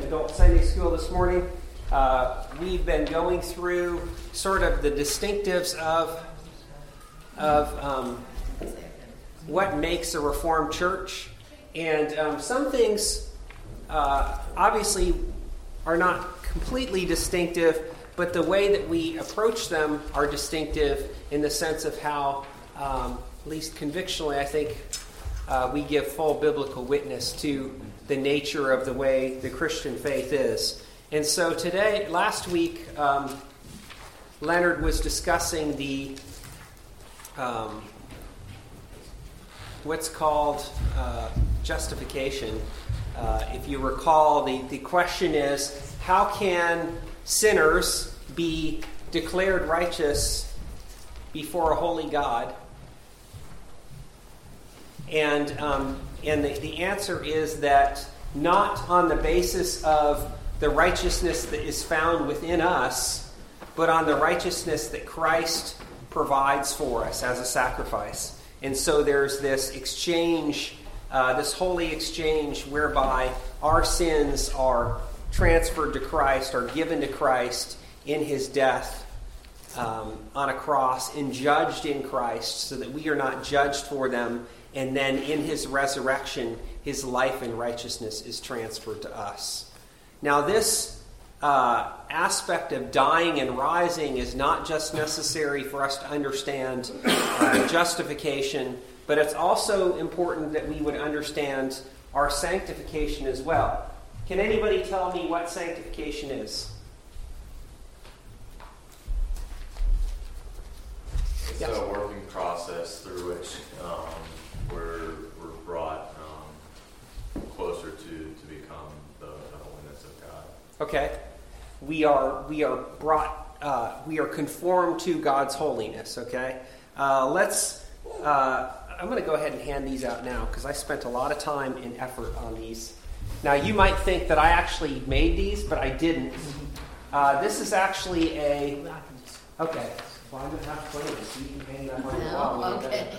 Adult Sunday School this morning. We've been going through sort of the distinctives of what makes a Reformed church. And some things obviously are not completely distinctive, but the way that we approach them are distinctive in the sense of how, at least convictionally, I think we give full biblical witness to the nature of the way the Christian faith is. And so last week, Leonard was discussing the what's called justification. If you recall, the question is, how can sinners be declared righteous before a holy God? And the answer is that not on the basis of the righteousness that is found within us, but on the righteousness that Christ provides for us as a sacrifice. And so there's this exchange, this holy exchange whereby our sins are transferred to Christ, are given to Christ in his death on a cross and judged in Christ so that we are not judged for them. And then in his resurrection, his life and righteousness is transferred to us. Now this aspect of dying and rising is not just necessary for us to understand justification, but it's also important that we would understand our sanctification as well. Can anybody tell me what sanctification is? It's a working process through which we're brought closer to become the holiness of God. Okay, we are brought. We are conformed to God's holiness. Okay, I'm going to go ahead and hand these out now because I spent a lot of time and effort on these. Now you might think that I actually made these, but I didn't. This is actually a. Okay. Well, I'm going to have to play this, so you can hang that on the wall. Okay.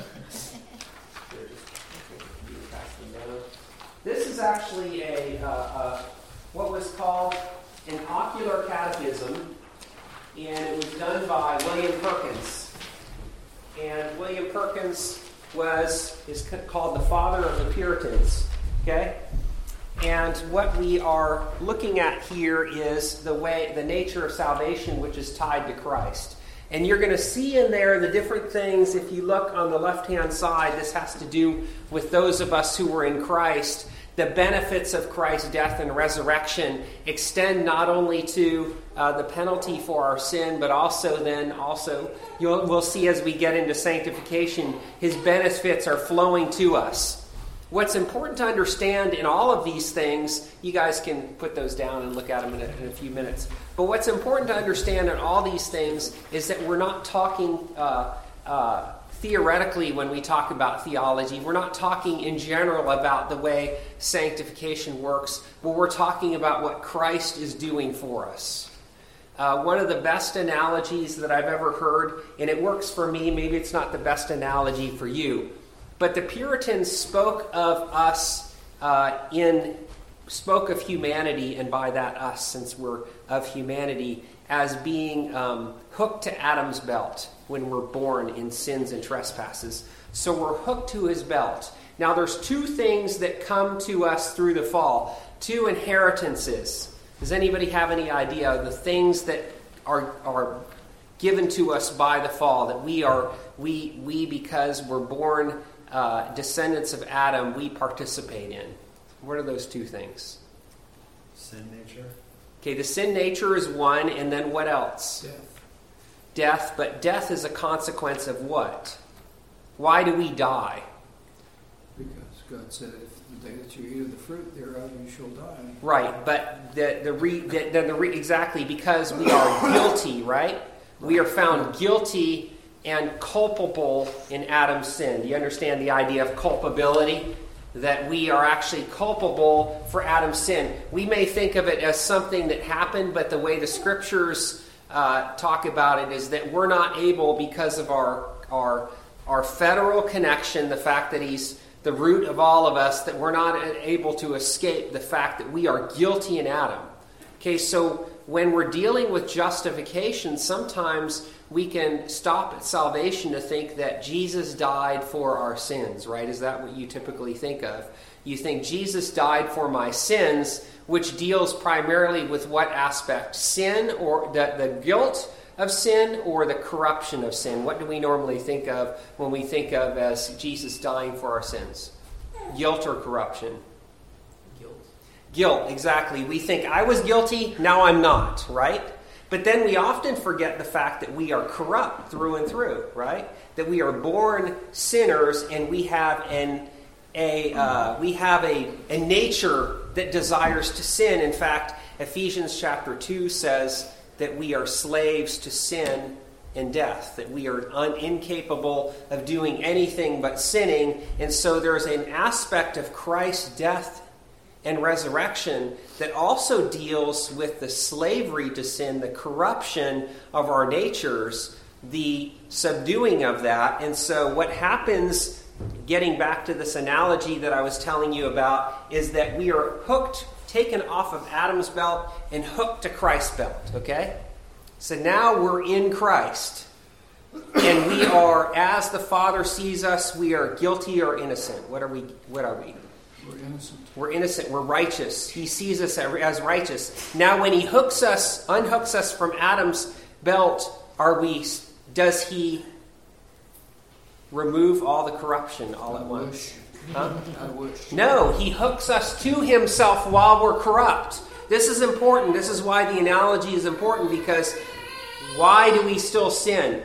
This is actually what was called an ocular catechism, and it was done by William Perkins. And William Perkins is called the father of the Puritans. Okay? And what we are looking at here is the nature of salvation, which is tied to Christ. And you're going to see in there the different things. If you look on the left-hand side, this has to do with those of us who were in Christ. The benefits of Christ's death and resurrection extend not only to the penalty for our sin, but also we'll see as we get into sanctification, his benefits are flowing to us. What's important to understand in all of these things, you guys can put those down and look at them in a few minutes. But what's important to understand in all these things is that we're not talking theoretically when we talk about theology. We're not talking in general about the way sanctification works, but we're talking about what Christ is doing for us. One of the best analogies that I've ever heard, and it works for me, maybe it's not the best analogy for you, but the Puritans spoke of us spoke of humanity, and by that us, since we're of humanity, as being hooked to Adam's belt when we're born in sins and trespasses. So we're hooked to his belt. Now there's two things that come to us through the fall, two inheritances. Does anybody have any idea of the things that are given to us by the fall, that we because we're born descendants of Adam, we participate in? What are those two things? Sin nature. Okay, the sin nature is one, and then what else? Death, but death is a consequence of what? Why do we die? Because God said, if the day that you eat of the fruit thereof, you shall die. Right, but exactly, because we are guilty, right? We are found guilty and culpable in Adam's sin. Do you understand the idea of culpability? That we are actually culpable for Adam's sin. We may think of it as something that happened, but the way the scriptures talk about it is that we're not able, because of our federal connection, the fact that he's the root of all of us, that we're not able to escape the fact that we are guilty in Adam. Okay, so when we're dealing with justification, sometimes we can stop at salvation to think that Jesus died for our sins, right? Is that what you typically think of? You think Jesus died for my sins, which deals primarily with what aspect? Sin, or the guilt of sin, or the corruption of sin? What do we normally think of when we think of as Jesus dying for our sins? Guilt or corruption? Guilt, exactly. We think I was guilty, now I'm not, right? But then we often forget the fact that we are corrupt through and through, right? That we are born sinners, and we have a nature that desires to sin. In fact, Ephesians chapter 2 says that we are slaves to sin and death, that we are incapable of doing anything but sinning. And so there's an aspect of Christ's death and resurrection that also deals with the slavery to sin, the corruption of our natures, the subduing of that. And so what happens, getting back to this analogy that I was telling you about, is that we are taken off of Adam's belt and hooked to Christ's belt, okay? So now we're in Christ. And we are, as the Father sees us, we are guilty or innocent. What are we? We're innocent. We're innocent. We're righteous. He sees us as righteous. Now, when he unhooks us from Adam's belt, does he remove all the corruption all at once? Huh? I wish. No, he hooks us to himself while we're corrupt. This is important. This is why the analogy is important, because why do we still sin?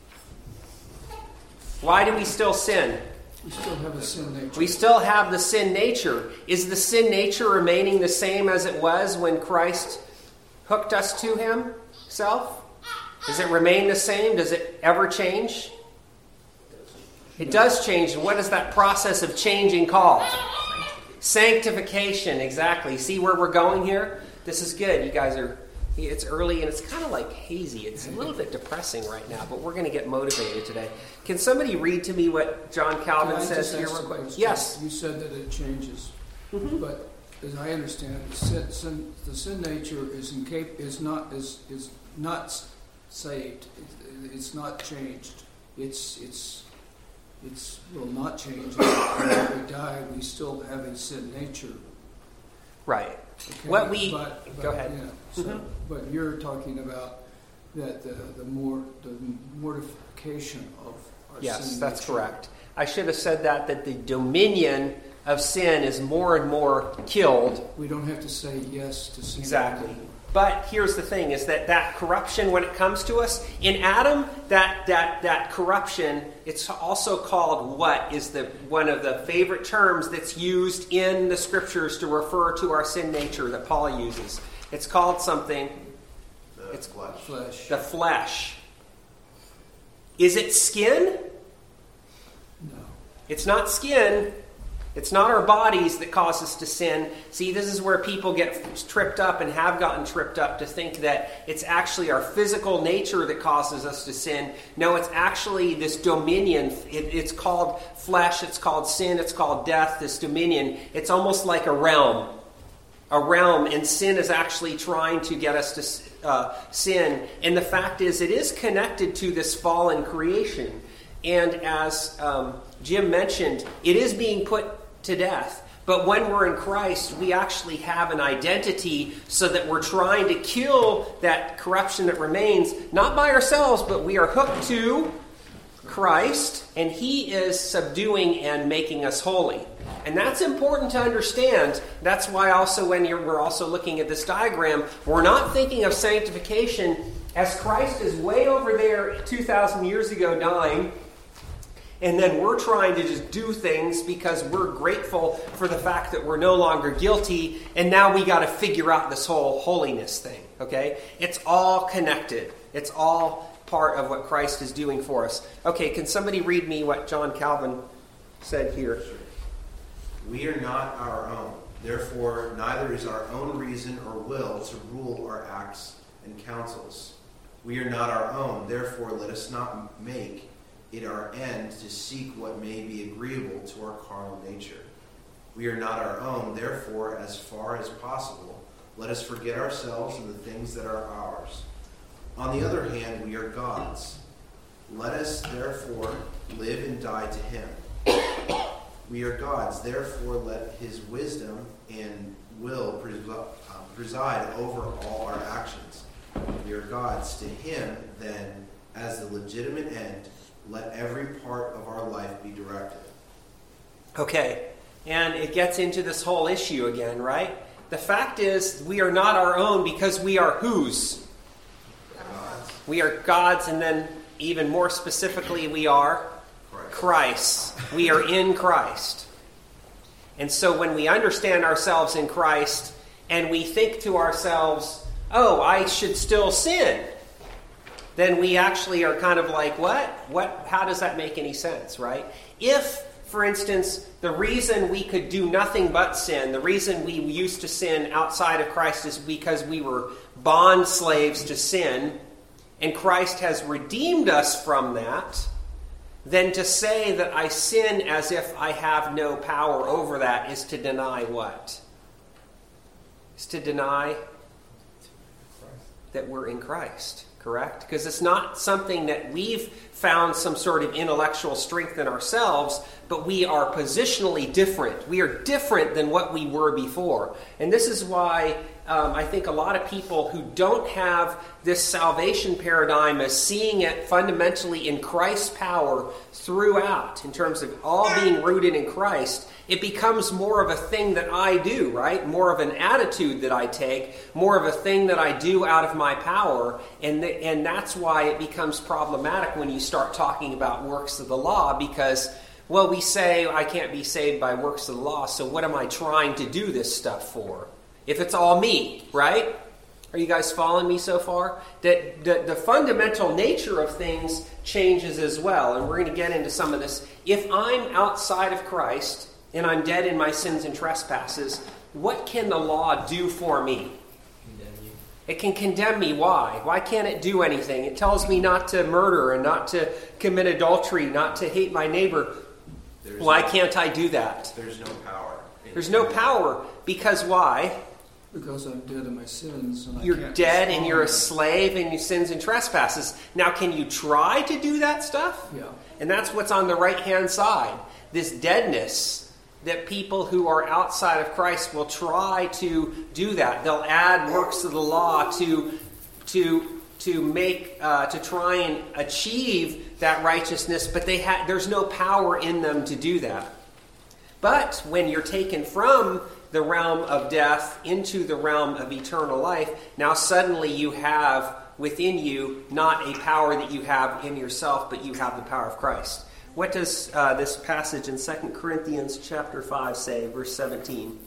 Why do we still sin? We still have a sin nature. We still have the sin nature. Is the sin nature remaining the same as it was when Christ hooked us to himself? Does it remain the same? Does it ever change? It does change. And what is that process of changing called? Sanctification, exactly. See where we're going here? This is good. You guys are... It's early and it's kind of like hazy. It's a little bit depressing right now, but we're going to get motivated today. Can somebody read to me what John Calvin says here real quick? Yes. You said that it changes, but as I understand it, the sin nature is not saved. It's not changed. It will not change. When we die, we still have a sin nature. Right. Okay, But go ahead. Yeah, but you're talking about that the mortification of our sin. Yes, that's nature. correct. I should have said that the dominion of sin is more and more killed. We don't have to say yes to sin. Exactly. But here's the thing, is that corruption, when it comes to us, in Adam, that corruption, it's also called what is one of the favorite terms that's used in the scriptures to refer to our sin nature that Paul uses. It's called something. It's flesh. The flesh. Is it skin? No. It's not skin. It's not our bodies that cause us to sin. See, this is where people get tripped up and have gotten tripped up to think that it's actually our physical nature that causes us to sin. No, it's actually this dominion. It's called flesh. It's called sin. It's called death, this dominion. It's almost like a realm. And sin is actually trying to get us to sin. And the fact is, it is connected to this fallen creation. And as Jim mentioned, it is being put to death. But when we're in Christ, we actually have an identity so that we're trying to kill that corruption that remains, not by ourselves, but we are hooked to Christ, and he is subduing and making us holy. And that's important to understand. That's why also when we're also looking at this diagram, we're not thinking of sanctification as Christ is way over there 2,000 years ago dying, and then we're trying to just do things because we're grateful for the fact that we're no longer guilty, and now we got to figure out this whole holiness thing, okay? It's all connected. It's all part of what Christ is doing for us. Okay, can somebody read me what John Calvin said here? We are not our own. Therefore, neither is our own reason or will to rule our acts and counsels. We are not our own. Therefore, let us not make it our end to seek what may be agreeable to our carnal nature. We are not our own, therefore, as far as possible, let us forget ourselves and the things that are ours. On the other hand, we are God's. Let us, therefore, live and die to him. We are God's, therefore let his wisdom and will preside over all our actions. We are God's. To him, then, as the legitimate end, let every part of our life be directed. Okay, and it gets into this whole issue again, right? The fact is, we are not our own because we are whose? God's. We are God's, and then even more specifically, we are Christ. We are in Christ. And so when we understand ourselves in Christ and we think to ourselves, oh, I should still sin, then we actually are kind of like, what? How does that make any sense, right? If, for instance, the reason we could do nothing but sin, the reason we used to sin outside of Christ is because we were bond slaves to sin, and Christ has redeemed us from that, then to say that I sin as if I have no power over that is to deny what? Is to deny that we're in Christ, correct? Because it's not something that we've found some sort of intellectual strength in ourselves, but we are positionally different. We are different than what we were before. And this is why I think a lot of people who don't have this salvation paradigm as seeing it fundamentally in Christ's power throughout, in terms of all being rooted in Christ, it becomes more of a thing that I do, right? More of an attitude that I take, more of a thing that I do out of my power, and that's why it becomes problematic when you start talking about works of the law, because, well, we say I can't be saved by works of the law, so what am I trying to do this stuff for? If it's all me, right? Are you guys following me so far? That the fundamental nature of things changes as well, and we're going to get into some of this. If I'm outside of Christ and I'm dead in my sins and trespasses, what can the law do for me? Condemn you. It can condemn me. Why? Why can't it do anything? It tells me not to murder and not to commit adultery, not to hate my neighbor. Why can't I do that? There's no power. There's no power because why? Because I'm dead in my sins. And You're I can't dead and you're a respond. slave in your sins and trespasses. Now, can you try to do that stuff? Yeah. And that's what's on the right-hand side. This deadness that people who are outside of Christ will try to do that. They'll add works of the law to try and achieve that righteousness, but there's no power in them to do that. But when you're taken from the realm of death into the realm of eternal life, now suddenly you have within you not a power that you have in yourself, but you have the power of Christ. What does this passage in 2 Corinthians chapter 5 say, verse 17?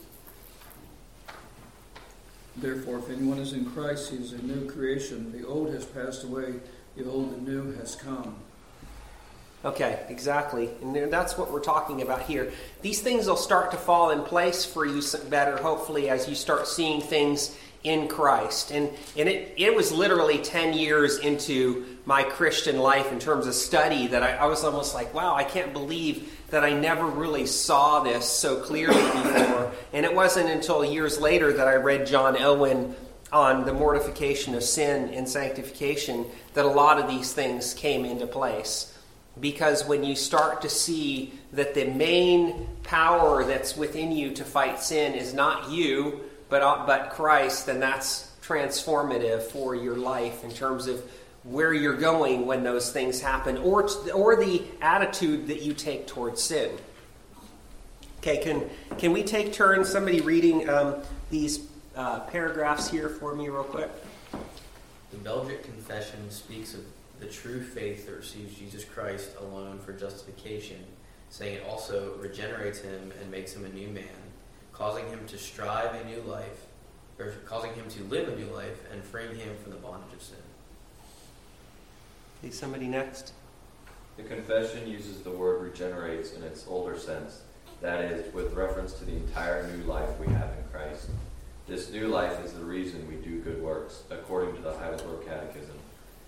Therefore, if anyone is in Christ, he is a new creation. The old has passed away, the old and new has come. Okay, exactly. And that's what we're talking about here. These things will start to fall in place for you better, hopefully, as you start seeing things in Christ. And it was literally 10 years into my Christian life in terms of study that I was almost like, wow, I can't believe that I never really saw this so clearly before. And it wasn't until years later that I read John Elwyn on the mortification of sin and sanctification that a lot of these things came into place. Because when you start to see that the main power that's within you to fight sin is not you, but Christ, then that's transformative for your life in terms of where you're going when those things happen, or the attitude that you take towards sin. Okay, can we take turns? Somebody reading these paragraphs here for me real quick. The Belgic Confession speaks of the true faith that receives Jesus Christ alone for justification, saying it also regenerates him and makes him a new man, causing him to strive a new life, or causing him to live a new life, and freeing him from the bondage of sin. Okay, somebody next. The confession uses the word regenerates in its older sense, that is, with reference to the entire new life we have in Christ. This new life is the reason we do good works, according to the Heidelberg Catechism.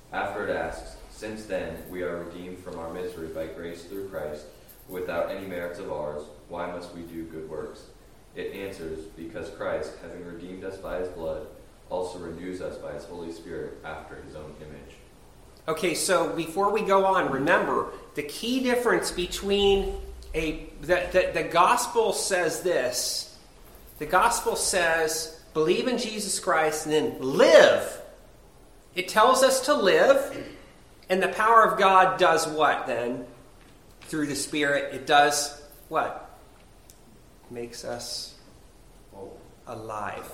After it asks, "Since then we are redeemed from our misery by grace through Christ, without any merits of ours, why must we do good works?" It answers, because Christ, having redeemed us by his blood, also renews us by his Holy Spirit after his own image. Okay, so before we go on, remember, the key difference between the gospel says this. The gospel says, believe in Jesus Christ and then live. It tells us to live, and the power of God does what then? Through the Spirit, it does what? Makes us alive.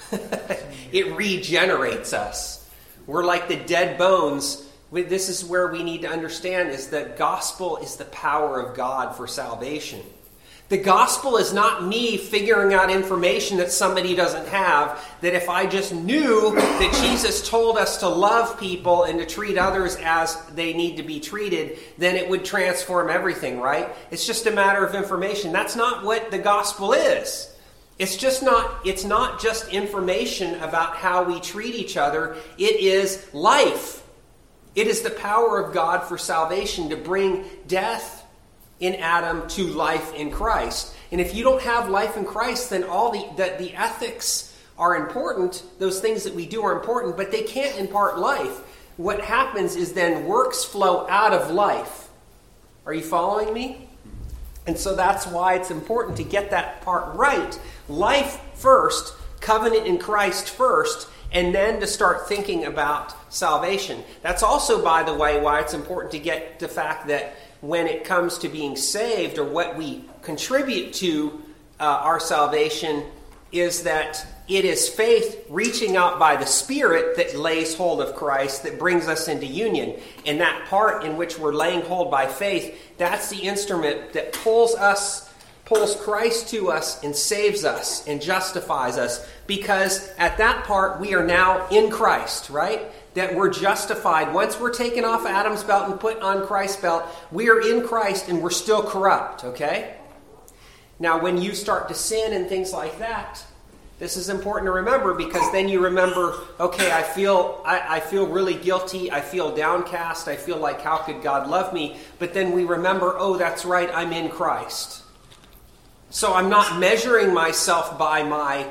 It regenerates us. We're like the dead bones. This is where we need to understand is that gospel is the power of God for salvation. The gospel is not me figuring out information that somebody doesn't have, that if I just knew that Jesus told us to love people and to treat others as they need to be treated, then it would transform everything, right? It's just a matter of information. That's not what the gospel is. It's not just information about how we treat each other. It is life. It is the power of God for salvation to bring death in Adam to life in Christ. And if you don't have life in Christ, then all the ethics are important. Those things that we do are important, but they can't impart life. What happens is then works flow out of life. Are you following me? And so that's why it's important to get that part right. Life first, covenant in Christ first, and then to start thinking about salvation. That's also, by the way, why it's important to get the fact that when it comes to being saved, or what we contribute to our salvation, is that it is faith reaching out by the Spirit that lays hold of Christ, that brings us into union. And that part in which we're laying hold by faith, that's the instrument that pulls Christ to us and saves us and justifies us. Because at that part, we are now in Christ, right? That we're justified. Once we're taken off Adam's belt and put on Christ's belt, we are in Christ and we're still corrupt, okay? Now, when you start to sin and things like that, this is important to remember, because then you remember, okay, I feel really guilty. I feel downcast. I feel like, how could God love me? But then we remember, oh, that's right, I'm in Christ. So I'm not measuring myself by my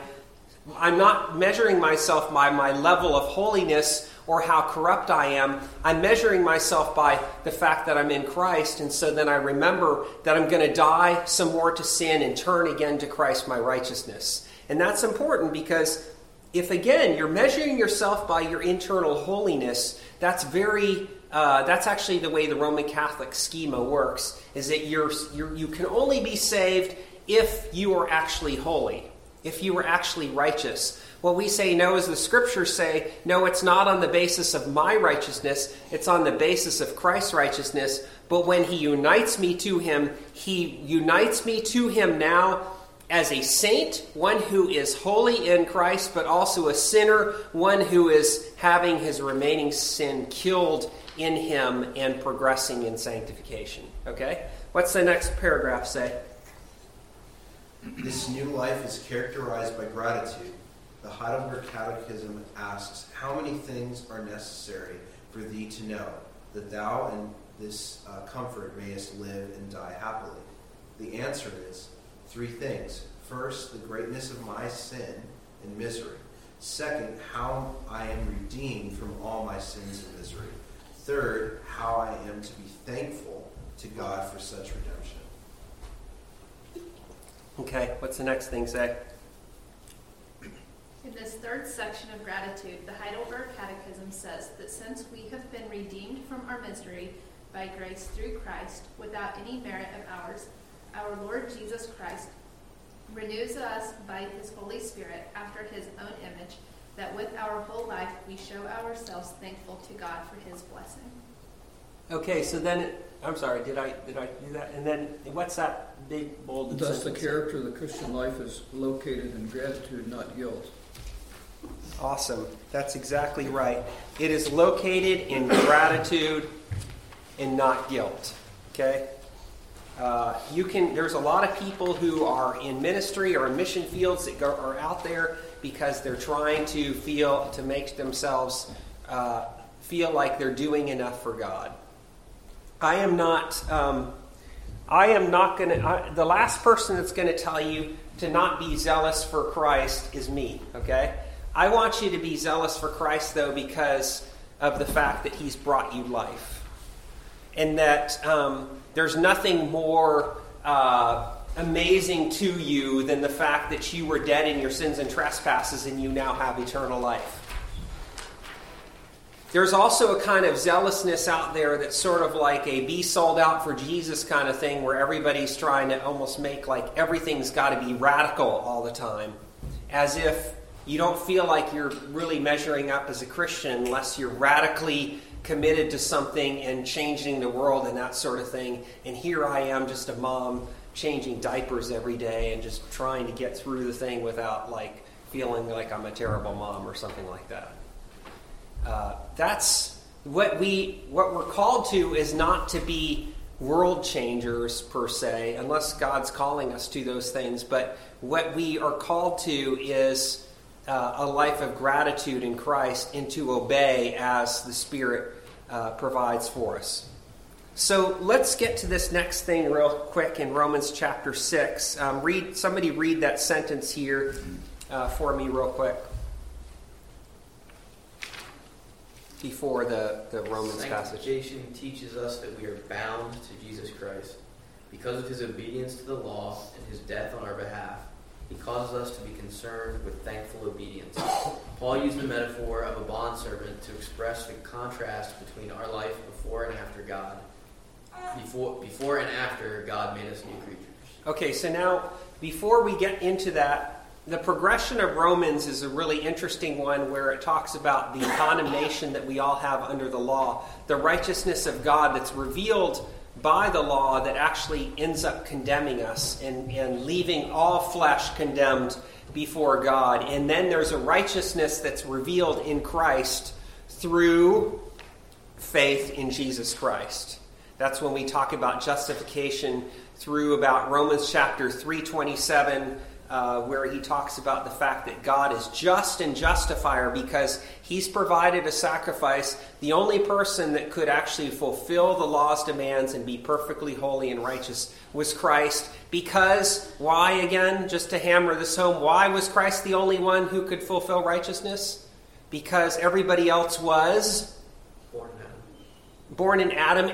level of holiness or how corrupt I am. I'm measuring myself by the fact that I'm in Christ. And so then I remember that I'm going to die some more to sin and turn again to Christ, my righteousness. And that's important, because if, again, you're measuring yourself by your internal holiness, that's actually the way the Roman Catholic schema works, is that you can only be saved if you are actually holy, if you are actually righteous. What we say no, as the Scriptures say, no, it's not on the basis of my righteousness, it's on the basis of Christ's righteousness. But when he unites me to him now as a saint, one who is holy in Christ, but also a sinner, one who is having his remaining sin killed in him and progressing in sanctification. Okay? What's the next paragraph say? This new life is characterized by gratitude. The Heidelberg Catechism asks, how many things are necessary for thee to know, that thou in this comfort mayest live and die happily? The answer is 3 things. First, the greatness of my sin and misery. Second, how I am redeemed from all my sins and misery. Third, how I am to be thankful to God for such redemption. Okay, what's the next thing say? In this third section of gratitude, the Heidelberg Catechism says that since we have been redeemed from our misery by grace through Christ, without any merit of ours, our Lord Jesus Christ renews us by his Holy Spirit after his own image, that with our whole life we show ourselves thankful to God for his blessing. Okay, so then, I'm sorry, did I do that? And then, what's that big, bold Thus, the sentence? character of the Christian life is located in gratitude, not guilt. Awesome. That's exactly right. It is located in gratitude and not guilt. Okay? There's a lot of people who are in ministry or in mission fields that are out there because they're trying to make themselves feel like they're doing enough for God. I am not going to, the last person that's going to tell you to not be zealous for Christ is me, okay? I want you to be zealous for Christ, though, because of the fact that he's brought you life. And that there's nothing more amazing to you than the fact that you were dead in your sins and trespasses and you now have eternal life. There's also a kind of zealousness out there that's sort of like a be sold out for Jesus kind of thing, where everybody's trying to almost make like everything's got to be radical all the time, as if you don't feel like you're really measuring up as a Christian unless you're radically committed to something and changing the world and that sort of thing. And here I am, just a mom changing diapers every day and just trying to get through the thing without like feeling like I'm a terrible mom or something like that. That's what we're called to, is not to be world changers per se, unless God's calling us to those things. But what we are called to is a life of gratitude in Christ, and to obey as the Spirit provides for us. So let's get to this next thing real quick in Romans chapter 6. Somebody read that sentence here for me real quick before the Romans passage. Sanctification teaches us that we are bound to Jesus Christ. Because of his obedience to the law and his death on our behalf, he causes us to be concerned with thankful obedience. Paul used the metaphor of a bondservant to express the contrast between our life before and after God. Before and after God made us new creatures. Okay, so now, before we get into that, the progression of Romans is a really interesting one, where it talks about the condemnation that we all have under the law, the righteousness of God that's revealed by the law that actually ends up condemning us and leaving all flesh condemned before God. And then there's a righteousness that's revealed in Christ through faith in Jesus Christ. That's when we talk about justification through about Romans chapter 3:27, where he talks about the fact that God is just and justifier because he's provided a sacrifice. The only person that could actually fulfill the law's demands and be perfectly holy and righteous was Christ. Because, why again, just to hammer this home, why was Christ the only one who could fulfill righteousness? Because everybody else was born in Adam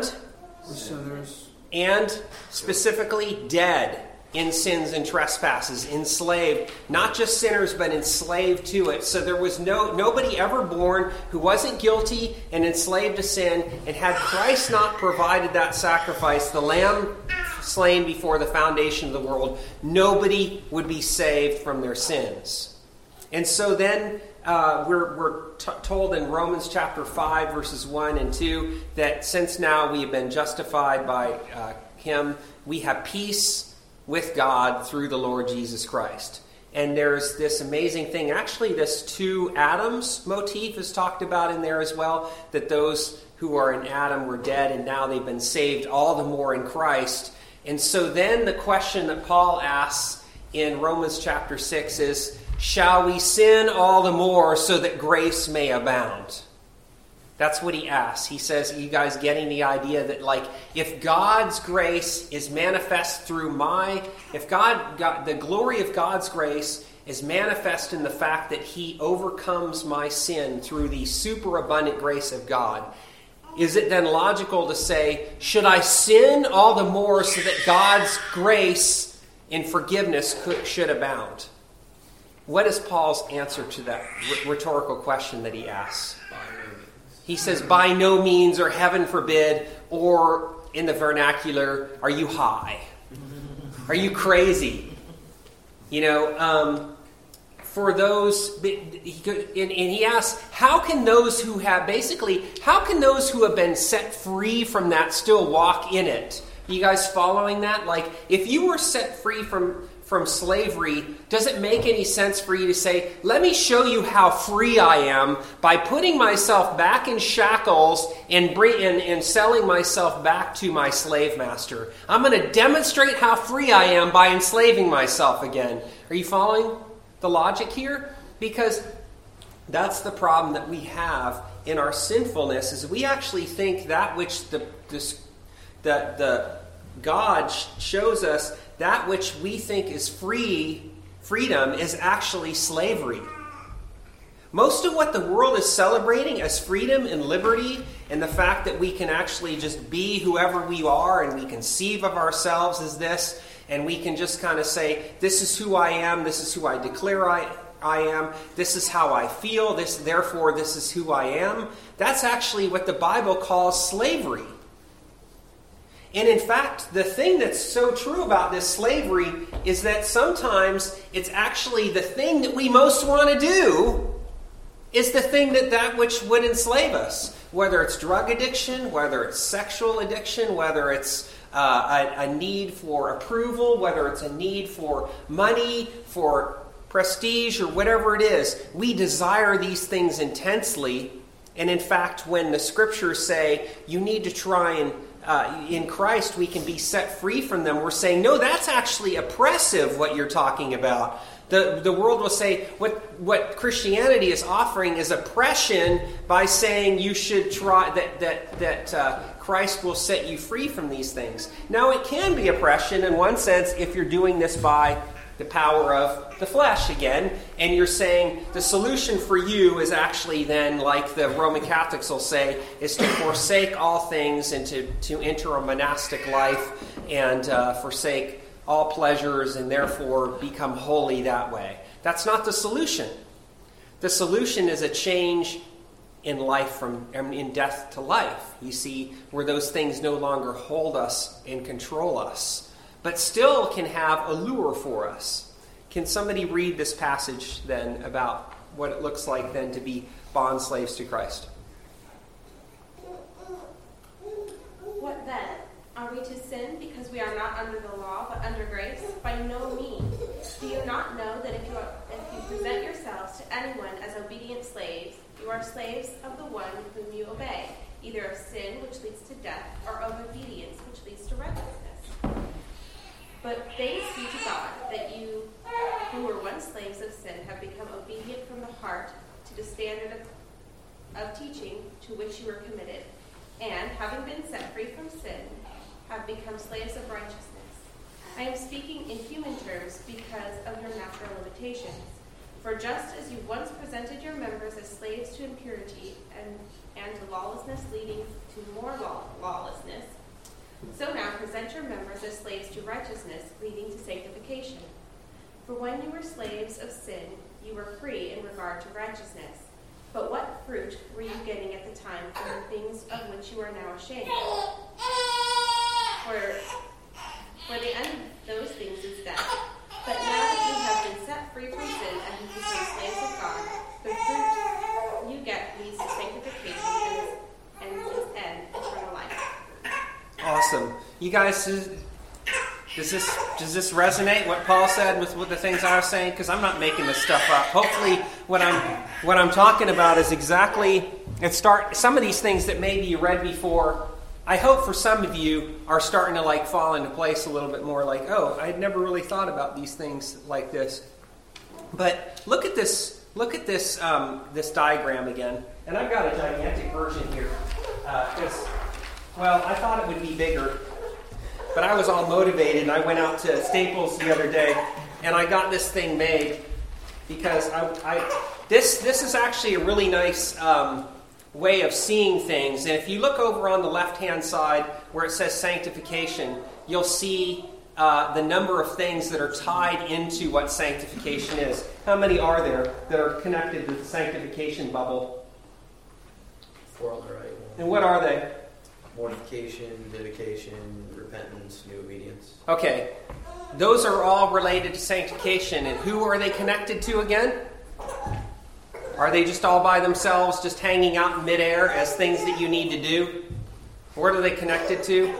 and specifically dead in sins and trespasses, enslaved, not just sinners, but enslaved to it. So there was nobody ever born who wasn't guilty and enslaved to sin, and had Christ not provided that sacrifice, the lamb slain before the foundation of the world, nobody would be saved from their sins. And so then we're told in Romans chapter 5, verses 1 and 2, that since now we have been justified by him, we have peace with God through the Lord Jesus Christ. And there's this amazing thing. Actually, this two Adams motif is talked about in there as well, that those who are in Adam were dead and now they've been saved all the more in Christ. And so then the question that Paul asks in Romans chapter 6 is, shall we sin all the more so that grace may abound? That's what he asks. He says, you guys getting the idea that, like, if God's grace is manifest through the glory of God's grace is manifest in the fact that he overcomes my sin through the superabundant grace of God, is it then logical to say, should I sin all the more so that God's grace and forgiveness should abound? What is Paul's answer to that rhetorical question that he asks? He says, by no means, or heaven forbid, or in the vernacular, are you high? Are you crazy? For those, and he asks, how can those who have been set free from that still walk in it? Are you guys following that? Like, if you were set free from slavery, does it make any sense for you to say, let me show you how free I am by putting myself back in shackles and selling myself back to my slave master? I'm going to demonstrate how free I am by enslaving myself again. Are you following the logic here? Because That's the problem that we have in our sinfulness, is we actually think that which the God shows us, that which we think is freedom is actually slavery. Most of what the world is celebrating as freedom and liberty, and the fact that we can actually just be whoever we are, and we conceive of ourselves as this, and we can just kind of say, this is who I am, this is who I declare I am, this is how I feel, therefore this is who I am. That's actually what the Bible calls slavery. And in fact, the thing that's so true about this slavery is that sometimes it's actually the thing that we most want to do is the thing that which would enslave us. Whether it's drug addiction, whether it's sexual addiction, whether it's a need for approval, whether it's a need for money, for prestige, or whatever it is. We desire these things intensely. And in fact, when the scriptures say you need to try and in Christ we can be set free from them, we're saying, no, that's actually oppressive, what you're talking about. The world will say what Christianity is offering is oppression by saying you should try, that Christ will set you free from these things. Now, it can be oppression in one sense if you're doing this by the power of the flesh again, and you're saying the solution for you is actually then, like the Roman Catholics will say, is to forsake all things and to enter a monastic life and forsake all pleasures and therefore become holy that way. That's not the solution. The solution is a change in life in death to life. You see, where those things no longer hold us and control us, but still can have a lure for us. Can somebody read this passage then about what it looks like then to be bond slaves to Christ? What then? Are we to sin because we are not under the law but under grace? By no means. Do you not know that if you present yourselves to anyone as obedient slaves, you are slaves of the one whom you obey, either of sin, which leads to death, or of obedience, which leads to righteousness? But thanks be to God that you, who were once slaves of sin, have become obedient from the heart to the standard of teaching to which you were committed, and, having been set free from sin, have become slaves of righteousness. I am speaking in human terms because of your natural limitations. For just as you once presented your members as slaves to impurity and to lawlessness leading to more lawlessness, so now present your members as slaves to righteousness leading to sanctification. For when you were slaves of sin, you were free in regard to righteousness. But what fruit were you getting at the time from the things of which you are now ashamed? For the end of those things is death. But now that you have been set free from sin and have become slaves of God, the fruit you get leads to sanctification and its end, eternal life. Awesome. You guys, does this resonate, what Paul said, with the things I was saying? Because I'm not making this stuff up. Hopefully what I'm talking about is exactly, some of these things that maybe you read before, I hope for some of you are starting to fall into place a little bit more, I had never really thought about these things like this. But look at this this diagram again. And I've got a gigantic version here. I thought it would be bigger. But I was all motivated, and I went out to Staples the other day, and I got this thing made because this is actually a really nice way of seeing things. And if you look over on the left-hand side where it says sanctification, you'll see the number of things that are tied into what sanctification is. How many are there that are connected to the sanctification bubble? 4 on the right. And what are they? Mortification, dedication, repentance, new obedience. Okay. Those are all related to sanctification. And who are they connected to again? Are they just all by themselves, just hanging out in midair as things that you need to do? What are they connected to?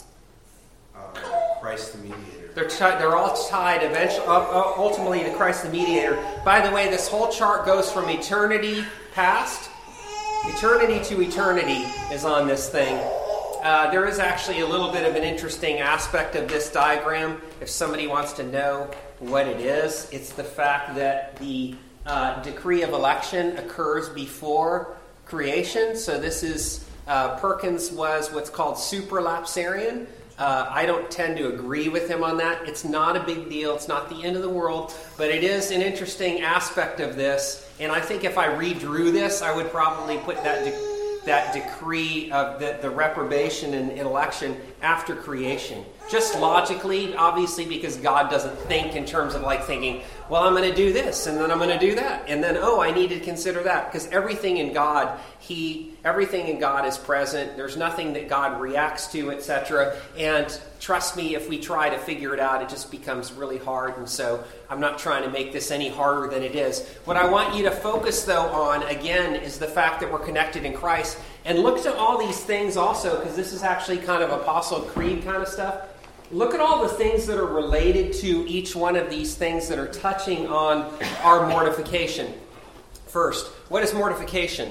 Christ the mediator. They're all tied ultimately to Christ the mediator. By the way, this whole chart goes from eternity past. Eternity to eternity is on this thing. There is actually a little bit of an interesting aspect of this diagram. If somebody wants to know what it is, it's the fact that the decree of election occurs before creation. So this is, Perkins was what's called supralapsarian. I don't tend to agree with him on that. It's not a big deal. It's not the end of the world. But it is an interesting aspect of this. And I think if I redrew this, I would probably put that decree of the reprobation and election after creation. Just logically, obviously, because God doesn't think in terms of like thinking, well, I'm going to do this, and then I'm going to do that, and then, I need to consider that. Because everything in God is present. There's nothing that God reacts to, etc. And trust me, if we try to figure it out, it just becomes really hard. And so I'm not trying to make this any harder than it is. What I want you to focus, though, on, again, is the fact that we're connected in Christ. And look to all these things also, because this is actually kind of Apostle Creed kind of stuff. Look at all the things that are related to each one of these things that are touching on our mortification. First, what is mortification?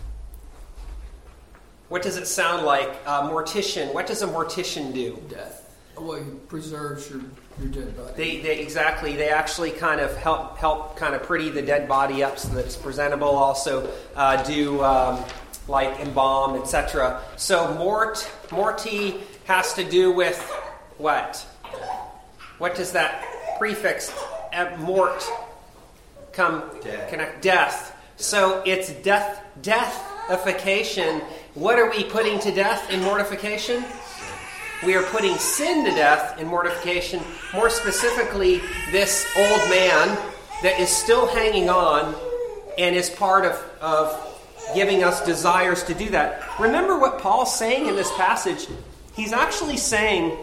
What does it sound like? Mortician. What does a mortician do? Death. Well, it preserves your dead body. They actually kind of help kind of pretty the dead body up so that it's presentable. Also do like embalm, etc. So morti has to do with what? What does that prefix mort come connect? Death. So it's deathification. What are we putting to death in mortification? We are putting sin to death in mortification. More specifically, this old man that is still hanging on and is part of giving us desires to do that. Remember what Paul's saying in this passage. He's actually saying,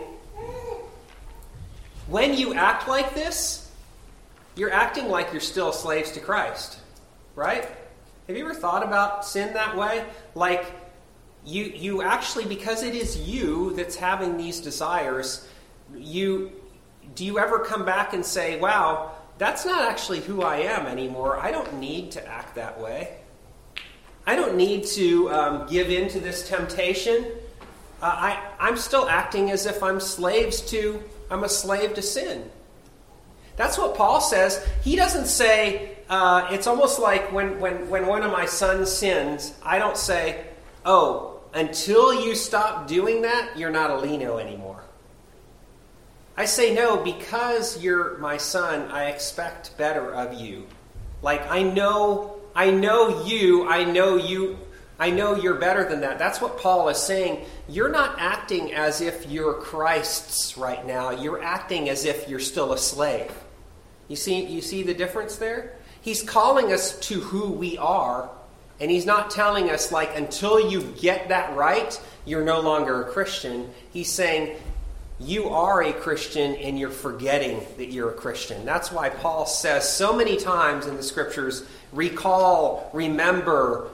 when you act like this, you're acting like you're still slaves to Christ. Right? Have you ever thought about sin that way? Like, you actually, because it is you that's having these desires, do you ever come back and say, wow, that's not actually who I am anymore. I don't need to act that way. I don't need to give in to this temptation. I'm still acting as if I'm a slave to sin. That's what Paul says. He doesn't say, it's almost like when one of my sons sins, I don't say, oh, until you stop doing that, you're not a Lino anymore. I say, no, because you're my son, I expect better of you. Like, I know you, I know you're better than that. That's what Paul is saying. You're not acting as if you're Christ's right now. You're acting as if you're still a slave. You see the difference there? He's calling us to who we are, and he's not telling us, like, until you get that right, you're no longer a Christian. He's saying, you are a Christian, and you're forgetting that you're a Christian. That's why Paul says so many times in the Scriptures, recall, remember,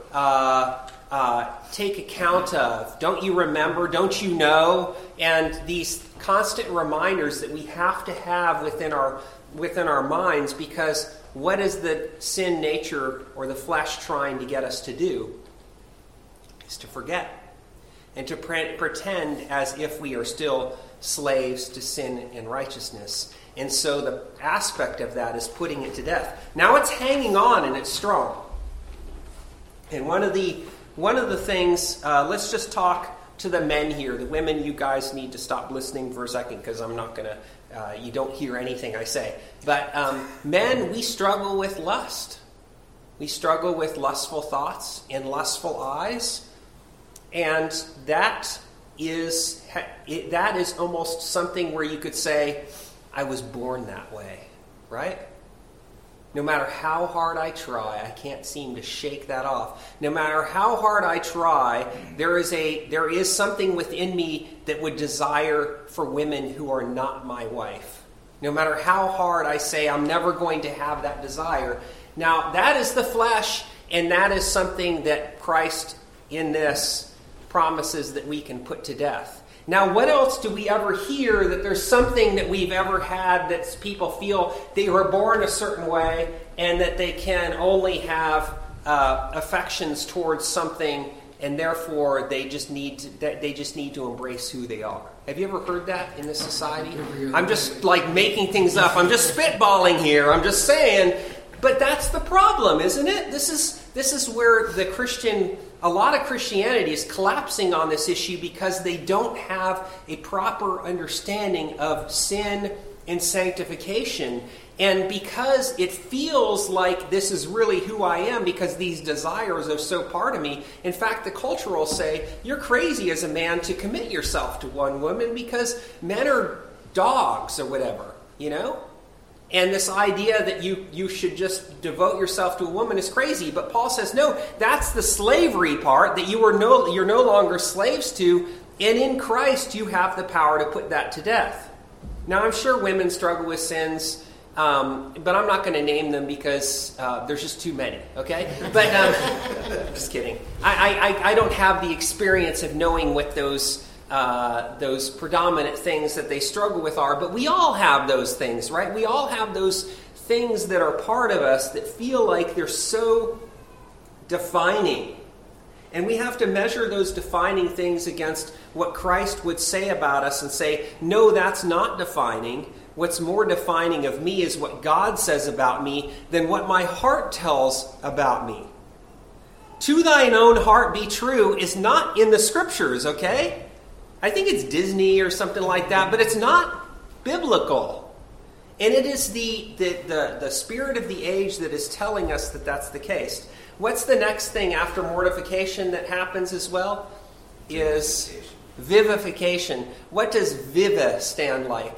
take account of, don't you remember, don't you know? And these constant reminders that we have to have within our minds, because what is the sin nature or the flesh trying to get us to do? Is to forget and to pretend as if we are still slaves to sin and righteousness. And so the aspect of that is putting it to death. Now it's hanging on and it's strong. And one of the things, let's just talk to the men here. The women, you guys need to stop listening for a second, because I'm not going to, you don't hear anything I say. But men, we struggle with lust. We struggle with lustful thoughts and lustful eyes. And that is almost something where you could say, I was born that way, right? No matter how hard I try, I can't seem to shake that off. No matter how hard I try, there is something within me that would desire for women who are not my wife. No matter how hard I say I'm never going to have that desire. Now, that is the flesh, and that is something that Christ in this promises that we can put to death. Now, what else do we ever hear that there's something that we've ever had that people feel they were born a certain way and that they can only have affections towards something, and therefore they just need to embrace who they are? Have you ever heard that in this society? I'm just like making things up. I'm just spitballing here. I'm just saying But that's the problem, isn't it? This is where a lot of Christianity is collapsing on this issue because they don't have a proper understanding of sin and sanctification. And because it feels like this is really who I am, because these desires are so part of me. In fact, the culture will say, you're crazy as a man to commit yourself to one woman because men are dogs or whatever, you know? And this idea that you should just devote yourself to a woman is crazy. But Paul says, no, that's the slavery part that you're no longer slaves to. And in Christ, you have the power to put that to death. Now, I'm sure women struggle with sins, but I'm not going to name them because there's just too many, okay? But just kidding. I don't have the experience of knowing what those predominant things that they struggle with are, but we all have those things, right? We all have those things that are part of us that feel like they're so defining. And we have to measure those defining things against what Christ would say about us and say, no, that's not defining. What's more defining of me is what God says about me than what my heart tells about me. To thine own heart be true is not in the scriptures, okay? I think it's Disney or something like that, but it's not biblical. And it is the spirit of the age that is telling us that that's the case. What's the next thing after mortification that happens as well? Is vivification. What does viva sound like?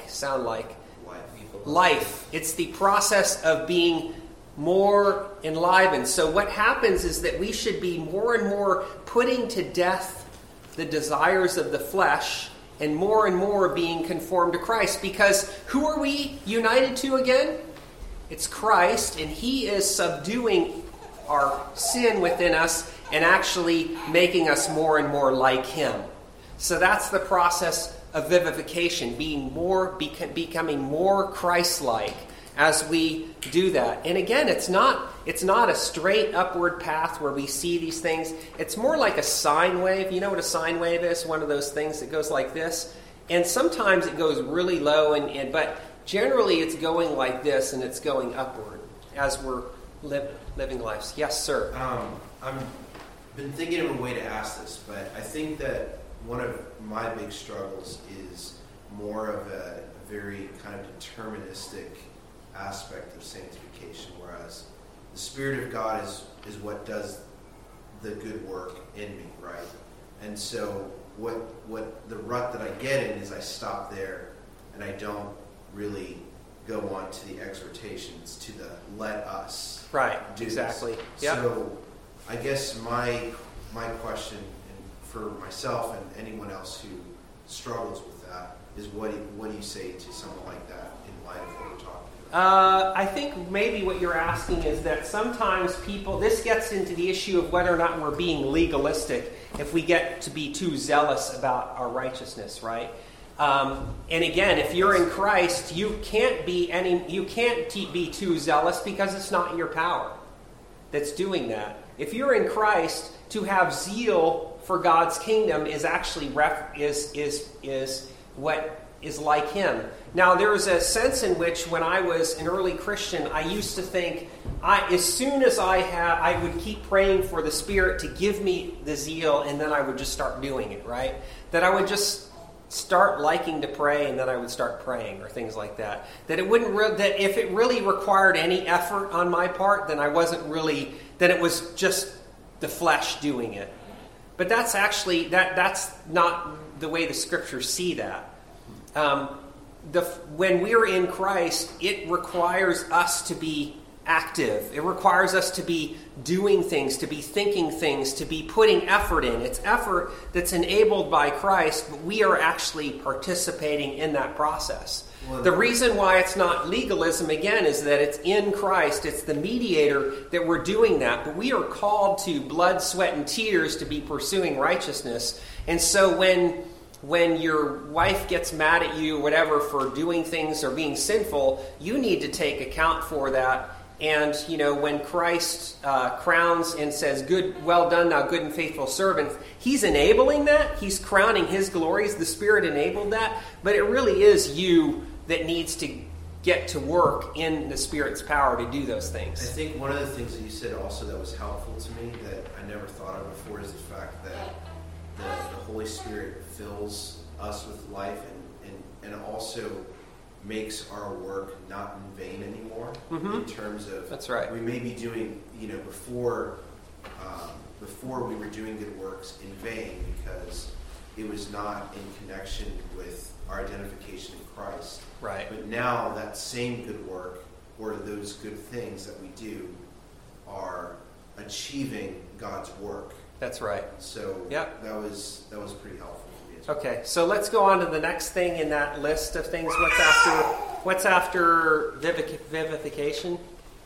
Life. It's the process of being more enlivened. So what happens is that we should be more and more putting to death the desires of the flesh and more being conformed to Christ. Because who are we united to again? It's Christ, and He is subduing our sin within us and actually making us more and more like Him. So that's the process of vivification, becoming more Christ-like as we do that. And again, it's not a straight upward path where we see these things. It's more like a sine wave. You know what a sine wave is? One of those things that goes like this. And sometimes it goes really low, but generally it's going like this, and it's going upward as we're living lives. Yes, sir. I've been thinking of a way to ask this, but I think that one of my big struggles is more of a very kind of deterministic aspect of sanctification, whereas the Spirit of God is what does the good work in me, right? And so what the rut that I get in is I stop there and I don't really go on to the exhortations, to the let us do exactly. This. Yep. So I guess my question for myself and anyone else who struggles with that is what do you say to someone like that in light of what we're talking about? I think maybe what you're asking is that sometimes this gets into the issue of whether or not we're being legalistic if we get to be too zealous about our righteousness, right? And again, if you're in Christ, you can't be too zealous because it's not your power that's doing that. If you're in Christ, to have zeal for God's kingdom is actually is what is like Him. Now, there was a sense in which when I was an early Christian, I used to think, as soon as I would keep praying for the Spirit to give me the zeal, and then I would just start doing it, right? That I would just start liking to pray, and then I would start praying, or things like that. That that if it really required any effort on my part, then then it was just the flesh doing it. But that's actually that's not the way the Scriptures see that. When we're in Christ, it requires us to be active. It requires us to be doing things, to be thinking things, to be putting effort in. It's effort that's enabled by Christ, but we are actually participating in that process. The reason why it's not legalism, again, is that it's in Christ. It's the mediator that we're doing that. But we are called to blood, sweat, and tears to be pursuing righteousness. And so when your wife gets mad at you or whatever for doing things or being sinful, you need to take account for that. And, when Christ crowns and says, "Good, well done, thou good and faithful servant," He's enabling that. He's crowning His glories. The Spirit enabled that. But it really is you that needs to get to work in the Spirit's power to do those I things. think one of the things that you said also that was helpful to me that I never thought of before is the fact that the Holy Spirit fills us with life and also makes our work not in vain anymore. In terms of That's right. we may be doing, before we were doing good works in vain because it was not in connection with our identification in Christ. Right. But now that same good work or those good things that we do are achieving God's work. That's right. So Yep. that was pretty helpful for me as well. Okay, so let's go on to the next thing in that list of things. What's after vivification?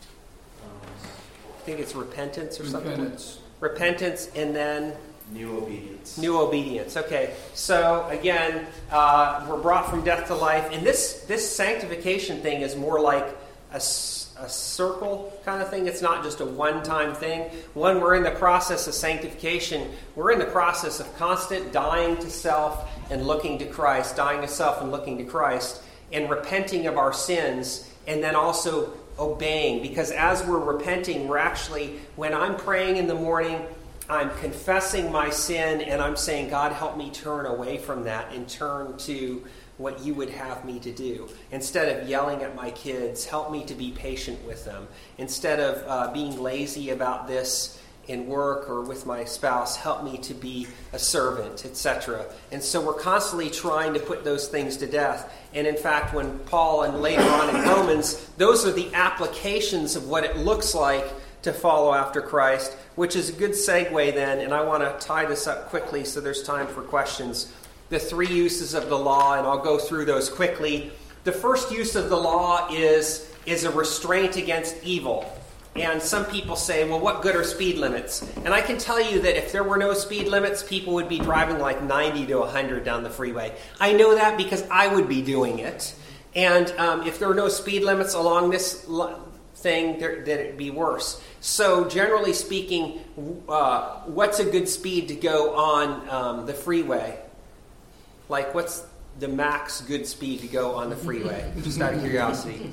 I think it's repentance or something. Repentance. Repentance, and then New obedience. new obedience. Okay, so again, we're brought from death to life, and this sanctification thing is more like a circle kind of thing. It's not just a one-time thing. When we're in the process of sanctification, we're in the process of constant dying to self and looking to Christ, dying to self and looking to Christ, and repenting of our sins, and then also obeying. Because as we're repenting, we're actually, when I'm praying in the morning, I'm confessing my sin, and I'm saying, God, help me turn away from that and turn to what you would have me to do. Instead of yelling at my kids, help me to be patient with them. Instead of being lazy about this in work or with my spouse, help me to be a servant, etc. And so we're constantly trying to put those things to death. And in fact, when Paul and later on in Romans, those are the applications of what it looks like to follow after Christ, which is a good segue then, and I want to tie this up quickly so there's time for questions. The three uses of the law, and I'll go through those quickly. The first use of the law is a restraint against evil. And some people say, well, what good are speed limits? And I can tell you that if there were no speed limits, people would be driving like 90 to 100 down the freeway. I know that because I would be doing it. And if there were no speed limits along this thing, that it'd be worse. So generally speaking, what's a good speed to go on the freeway? Like, what's the max good speed to go on the freeway? Just out of curiosity.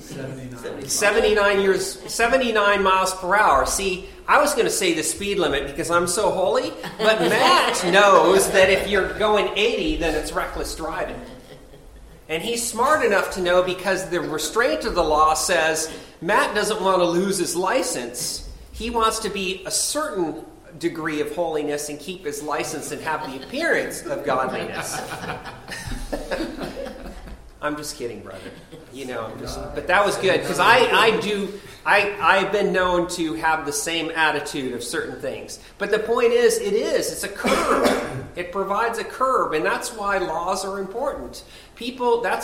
79 miles per hour. See, I was going to say the speed limit because I'm so holy, but Matt knows that if you're going 80, then it's reckless driving. And he's smart enough to know because the restraint of the law says Matt doesn't want to lose his license. He wants to be a certain degree of holiness and keep his license and have the appearance of godliness. I'm just kidding, brother. But that was good because I've been known to have the same attitude of certain things. But the point is, it's a curb. It provides a curb, and that's why laws are important. That's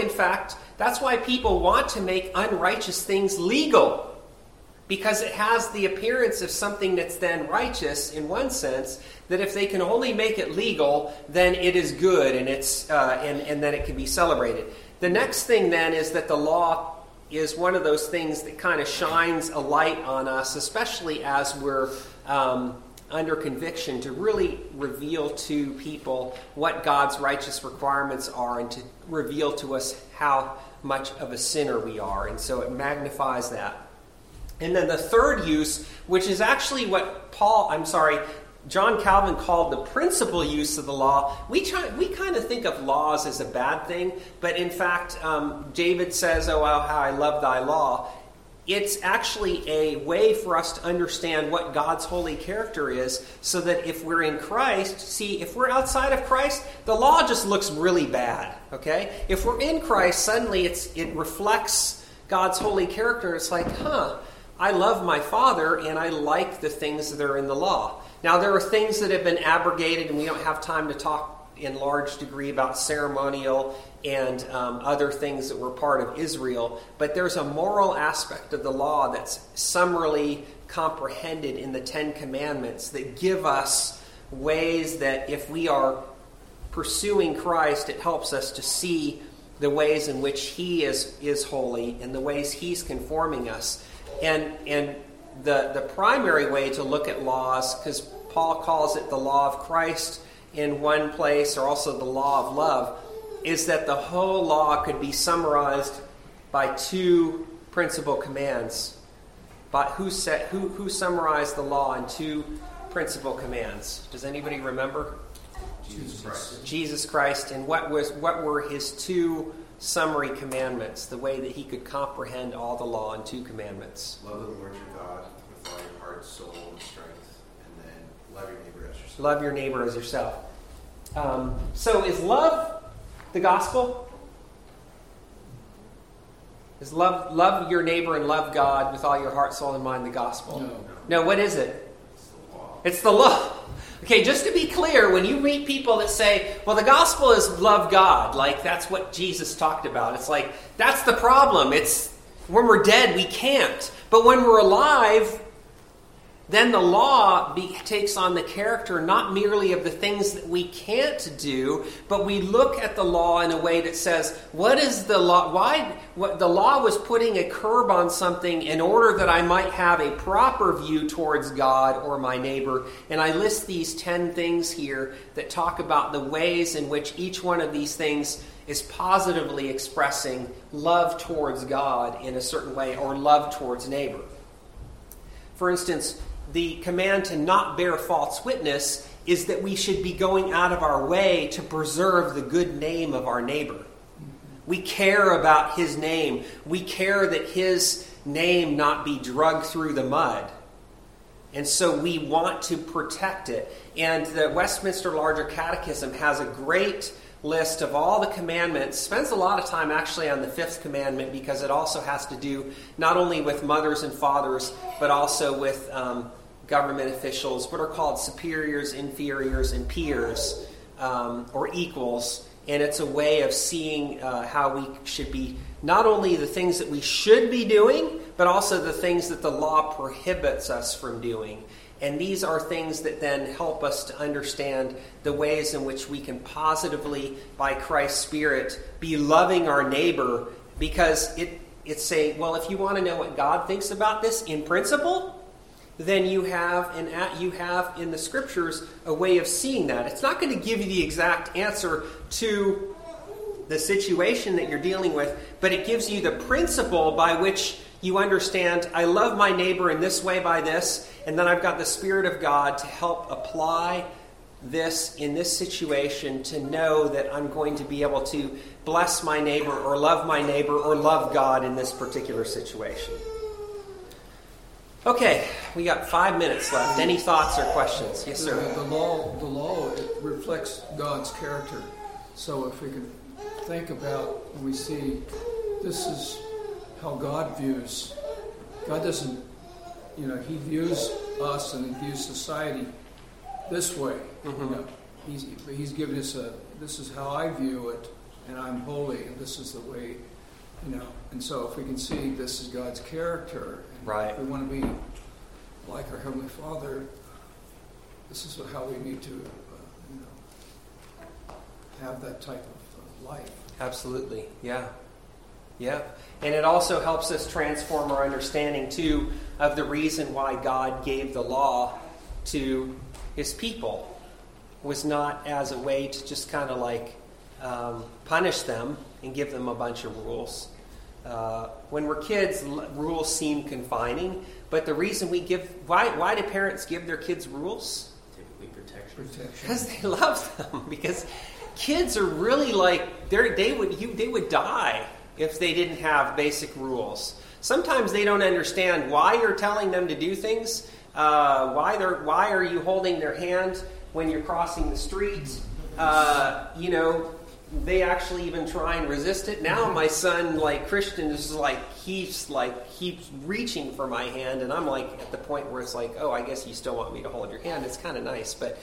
why people want to make unrighteous things legal. Because it has the appearance of something that's then righteous in one sense, that if they can only make it legal, then it is good and and then it can be celebrated. The next thing then is that the law is one of those things that kind of shines a light on us, especially as we're under conviction, to really reveal to people what God's righteous requirements are and to reveal to us how much of a sinner we are. And so it magnifies that. And then the third use, which is actually what John Calvin called the principal use of the law. We kind of think of laws as a bad thing, but in fact, David says, "Oh, how I love thy law." It's actually a way for us to understand what God's holy character is, so that if we're in Christ, if we're outside of Christ, the law just looks really bad, okay? If we're in Christ, suddenly it reflects God's holy character. It's like, I love my Father, and I like the things that are in the law. Now, there are things that have been abrogated, and we don't have time to talk in large degree about ceremonial and other things that were part of Israel, but there's a moral aspect of the law that's summarily comprehended in the Ten Commandments that give us ways that if we are pursuing Christ, it helps us to see the ways in which He is holy and the ways He's conforming us. And the primary way to look at laws, because Paul calls it the law of Christ in one place, or also the law of love, is that the whole law could be summarized by two principal commands. But who summarized the law in two principal commands? Does anybody remember? Jesus Christ. Jesus Christ. And what were his two summary commandments, the way that he could comprehend all the law in two commandments? Love the Lord your God with all your heart, soul, and strength. And then love your neighbor as yourself. Love your neighbor as yourself. So is love the gospel? Is love your neighbor and love God with all your heart, soul, and mind the gospel? No, what is it? It's the law. It's the law. Okay, just to be clear, when you meet people that say, well, the gospel is love God, like that's what Jesus talked about. It's like, that's the problem. It's when we're dead, we can't. But when we're alive, then the law takes on the character not merely of the things that we can't do, but we look at the law in a way that says, what is the law? The law was putting a curb on something in order that I might have a proper view towards God or my neighbor. And I list these 10 things here that talk about the ways in which each one of these things is positively expressing love towards God in a certain way or love towards neighbor. For instance, the command to not bear false witness is that we should be going out of our way to preserve the good name of our neighbor. We care about his name. We care that his name not be dragged through the mud. And so we want to protect it. And the Westminster Larger Catechism has a great list of all the commandments, spends a lot of time actually on the fifth commandment because it also has to do not only with mothers and fathers, but also with government officials, what are called superiors, inferiors, and peers, or equals. And it's a way of seeing how we should be, not only the things that we should be doing, but also the things that the law prohibits us from doing. And these are things that then help us to understand the ways in which we can positively, by Christ's Spirit, be loving our neighbor, because it's saying, well, if you want to know what God thinks about this in principle, then you have in the Scriptures a way of seeing that. It's not going to give you the exact answer to the situation that you're dealing with, but it gives you the principle by which you understand, I love my neighbor in this way by this, and then I've got the Spirit of God to help apply this in this situation to know that I'm going to be able to bless my neighbor or love God in this particular situation. Okay, we got 5 minutes left. Any thoughts or questions? Yes, sir. The law it reflects God's character. So if we can think about when we see this is how God views. God doesn't, he views us and he views society this way. Mm-hmm. He's given us this is how I view it, and I'm holy, and this is the way, And so if we can see this is God's character, and right. If we want to be like our Heavenly Father, this is how we need to, have that type of life. Absolutely, yeah. Yeah, and it also helps us transform our understanding, too, of the reason why God gave the law to his people. Was not as a way to just kind of like punish them and give them a bunch of rules. When we're kids, rules seem confining, but the reason we give... Why do parents give their kids rules? Typically protection. Because they love them. Because kids are really like... They would die if they didn't have basic rules. Sometimes they don't understand why you're telling them to do things. Why are you holding their hand when you're crossing the street? They actually even try and resist it. Now my son, Christian, is he's reaching for my hand, and I'm at the point where it's oh, I guess you still want me to hold your hand. It's kind of nice, but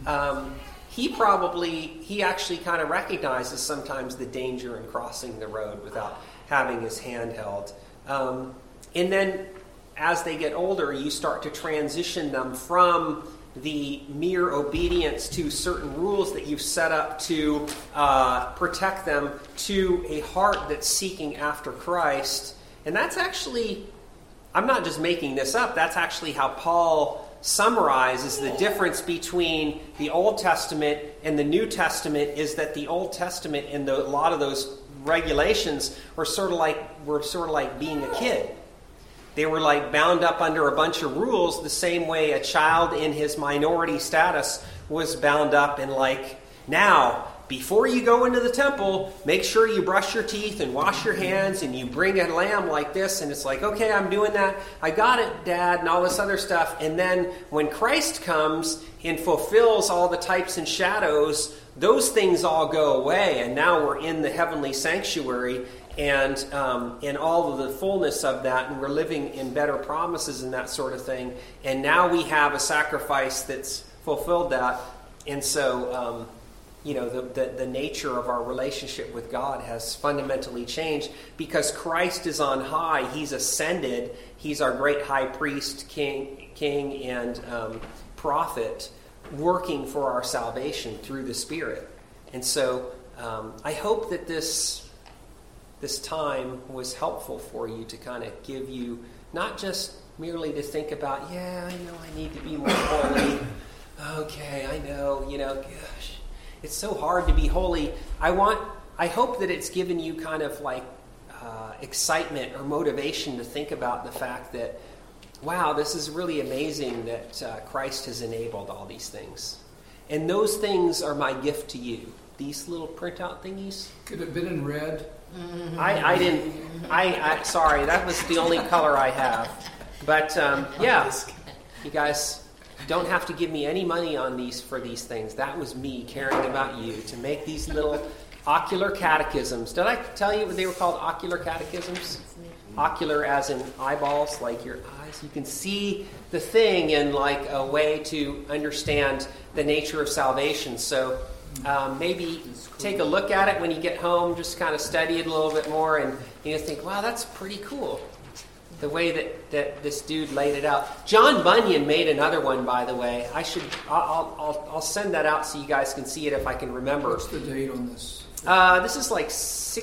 he actually kind of recognizes sometimes the danger in crossing the road without having his hand held. And then as they get older, you start to transition them from the mere obedience to certain rules that you've set up to protect them to a heart that's seeking after Christ. And that's actually, I'm not just making this up, that's actually how Paul summarizes the difference between the Old Testament and the New Testament, is that the Old Testament and a lot of those regulations were sort of like being a kid. They were like bound up under a bunch of rules the same way a child in his minority status was bound up in like, now, before you go into the temple, make sure you brush your teeth and wash your hands and you bring a lamb like this. And it's like, okay, I'm doing that. I got it, Dad, and all this other stuff. And then when Christ comes and fulfills all the types and shadows, those things all go away. And now we're in the heavenly sanctuary and in all of the fullness of that. And we're living in better promises and that sort of thing. And now we have a sacrifice that's fulfilled that. And so... the nature of our relationship with God has fundamentally changed because Christ is on high. He's ascended. He's our great high priest, king and prophet, working for our salvation through the Spirit. And so I hope that this time was helpful for you to kind of give you, not just merely to think about, yeah, I know I need to be more holy. Okay, I know, gosh. It's so hard to be holy. I hope that it's given you kind of like excitement or motivation to think about the fact that, wow, this is really amazing that Christ has enabled all these things. And those things are my gift to you. These little printout thingies. Could it have been in red? I didn't. Sorry, that was the only color I have. But yeah, you guys don't have to give me any money for these things. That was me caring about you to make these little ocular catechisms. Did I tell you what they were called? Ocular catechisms? Ocular as in eyeballs, like your eyes. You can see the thing in like a way to understand the nature of salvation. So maybe take a look at it when you get home. Just kind of study it a little bit more, and you think, wow, that's pretty cool. The way that this dude laid it out. John Bunyan made another one, by the way. I'll send that out so you guys can see it if I can remember. What's the date on this? This is like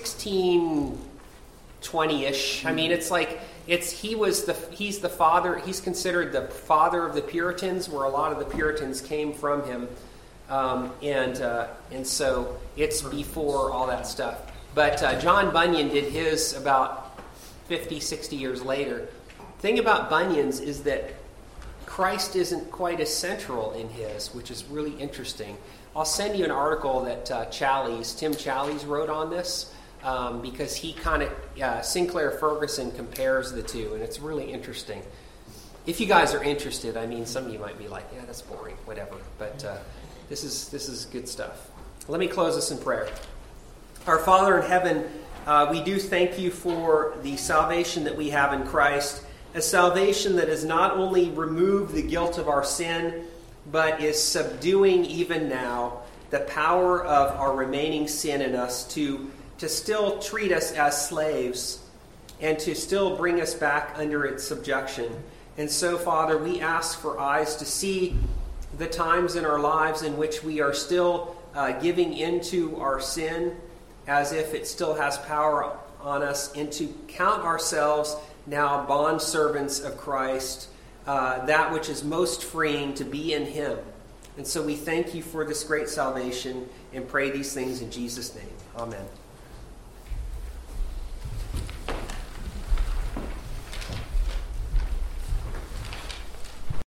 1620-ish. I mean, it's like he's the father. He's considered the father of the Puritans, where a lot of the Puritans came from him, and so it's before all that stuff. But John Bunyan did his about 50, 60 years later. The thing about Bunyan's is that Christ isn't quite as central in his, which is really interesting. I'll send you an article that Tim Challies wrote on this because he kind of, Sinclair Ferguson compares the two, and it's really interesting. If you guys are interested, I mean, some of you might be like, yeah, that's boring, whatever. But this is good stuff. Let me close this in prayer. Our Father in heaven, we do thank you for the salvation that we have in Christ, a salvation that has not only removed the guilt of our sin, but is subduing even now the power of our remaining sin in us to still treat us as slaves and to still bring us back under its subjection. And so, Father, we ask for eyes to see the times in our lives in which we are still giving into our sin as if it still has power on us, and to count ourselves now bondservants of Christ, that which is most freeing to be in Him. And so we thank you for this great salvation and pray these things in Jesus' name. Amen.